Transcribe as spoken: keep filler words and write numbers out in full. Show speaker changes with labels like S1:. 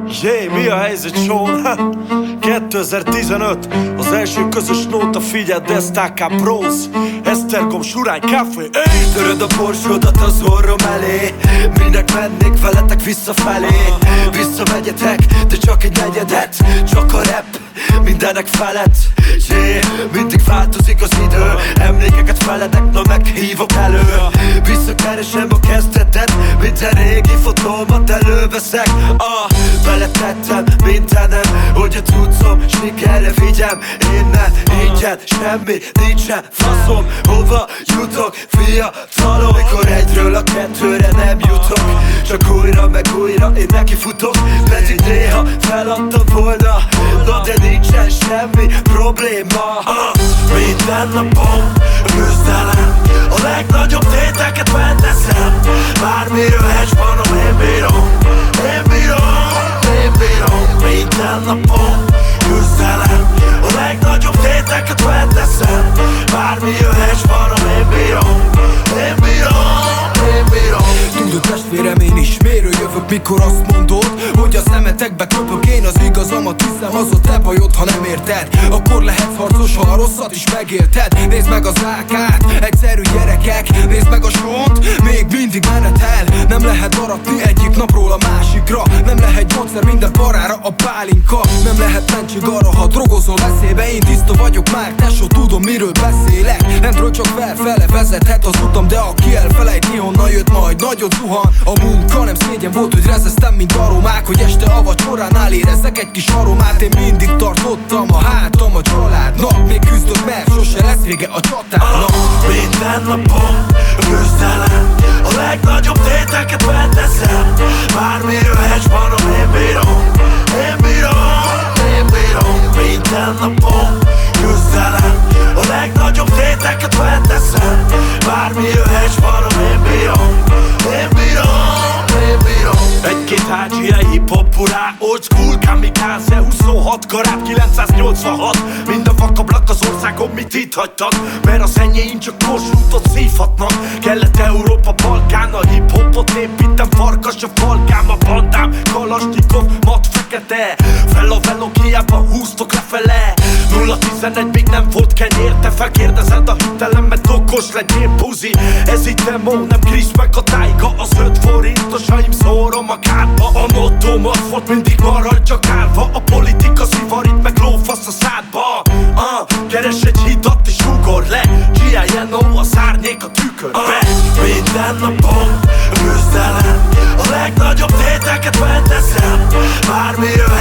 S1: Jé, mi a helyzet, Sean? kétezer-tizenöt, az első közös nóta, figyeld ezt, á ká Bros, Esztergom, Surány, Café, ey!
S2: Töröd a Porsche-odat az orrom elé, minek mennék veletek visszafelé. Visszamegyetek, de csak egy negyedet, csak a rap mindenek felett. Yeah, mindig változik az idő, emlékeket feledek, na meghívok elő. Visszakeresem a kezdetet, minden régi fotómat előveszek. Ah, beletettem mindenem, hogy a tudszom sikerre vigyem. Innen, ingyen, semmi nincsen faszom. Hova jutok, fiatalom? Mikor egyről a kettőre nem jutok, csak újra meg újra én neki futok. Pedig néha feladtam volna, na de nincsen semmi probléma. ah, Minden napom küzdelem, a legnagyobb téteket beteszem. Bármi jöhet, spanom, én bírom, én bírom, én bírom. Minden napom küzdelem, a legnagyobb téteket beteszem. Bármi jöhet, spanom, én bírom, én bírom, én bírom.
S3: Tudod testvérem, én is mérő jövök, mikor azt mondod, hogy a szemetekbe köpök. Én az igazamat hiszem, az a te bajod, ha nem érted. Akkor lehetsz harcos, ha a rosszat is megélted. Nézd meg az á kát, egyszerű gyerekek, nézd meg a Seant, még mindig menetel. Nem lehet aratni egyik napról a másikra, nem lehet gyógyszer minden parára a pálinka. Nem lehet mentség arra, ha drogozol veszélybe. Én tiszta vagyok már, tesó, tudom miről beszélek. Lentről csak felfele vezethet az utam, de aki elfelejti honnan jött, majd nagyot zuhan. A munka nem szégyen volt, hogy rezeztem, mint aromák, hogy este a vacsoránál érezzek egy kis aromát. Én mindig tartottam a hátam a családnak, még küzdök, mert sose lesz vége a csatának.
S2: ah, Minden napom küzdelem, a legnagyobb téteket beteszem. Bármi jöhet, spanom, én bírom, én bírom, én bírom. Minden napom küzdelem, a legnagyobb téteket beteszem. Bármi jöhet, spanom, én bírom, én bírom, én bírom.
S1: Egy-két há gé á, hip-hop urá, old school, kamikaze, huszonhat karát, kilencszáznyolcvanhat. Minden vakablak az országon, mit itt hagytak? Mert az enyéim csak Kossuthot szívhatnak. Kelet-Európa, Balkán, a hip-hopot építem. Farkas a falkám, a bandám, Kalasnyikov, mat fekete. Fel a velók, hiába húztok lefele. Nulla tizenegy, még nem volt kenyér. Te felkérdezed a hitelemet, okos legyél, buzi. Ez itt demo, nem Krisz meg a tájga. Az öt forintosaim szórom a kárba. A mottom az volt, mindig maradj állva. A politika szivarít, meg lófasz a szádba. uh, Keres egy hidat és ugor le. gé i en o, az árnyék a tükörbe.
S2: uh, Minden napom küzdelem, a legnagyobb téteket beteszem. Bármi jöhet,